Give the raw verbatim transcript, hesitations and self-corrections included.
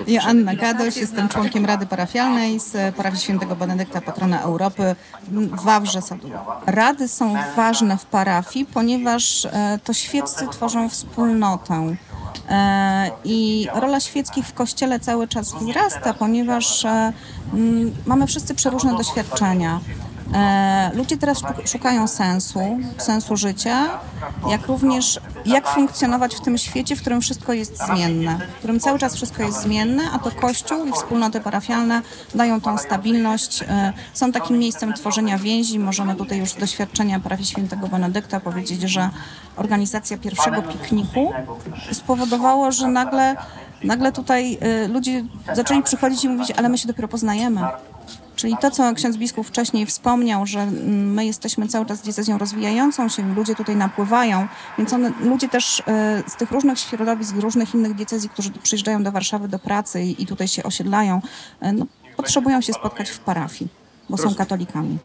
Joanna Gadoś, jestem członkiem Rady Parafialnej z parafii Świętego Benedykta, patrona Europy w Wawrze-Sadół. Rady są ważne w parafii, ponieważ e, to świeccy tworzą wspólnotę. E, I rola świeckich w Kościele cały czas wzrasta, ponieważ e, m, mamy wszyscy przeróżne doświadczenia. E, ludzie teraz szuk- szukają sensu, sensu życia, jak również jak funkcjonować w tym świecie, w którym wszystko jest zmienne, w którym cały czas wszystko jest zmienne, a to Kościół i wspólnoty parafialne dają tą stabilność, e, są takim miejscem tworzenia więzi. Możemy tutaj już z doświadczenia parafii Świętego Benedykta powiedzieć, że organizacja pierwszego pikniku spowodowało, że nagle, nagle tutaj e, ludzie zaczęli przychodzić i mówić, ale my się dopiero poznajemy. Czyli to, co ksiądz biskup wcześniej wspomniał, że my jesteśmy cały czas diecezją rozwijającą się, ludzie tutaj napływają, więc one, ludzie też y, z tych różnych środowisk, z różnych innych diecezji, którzy przyjeżdżają do Warszawy do pracy i, i tutaj się osiedlają, y, no, potrzebują się spotkać w parafii, bo są katolikami.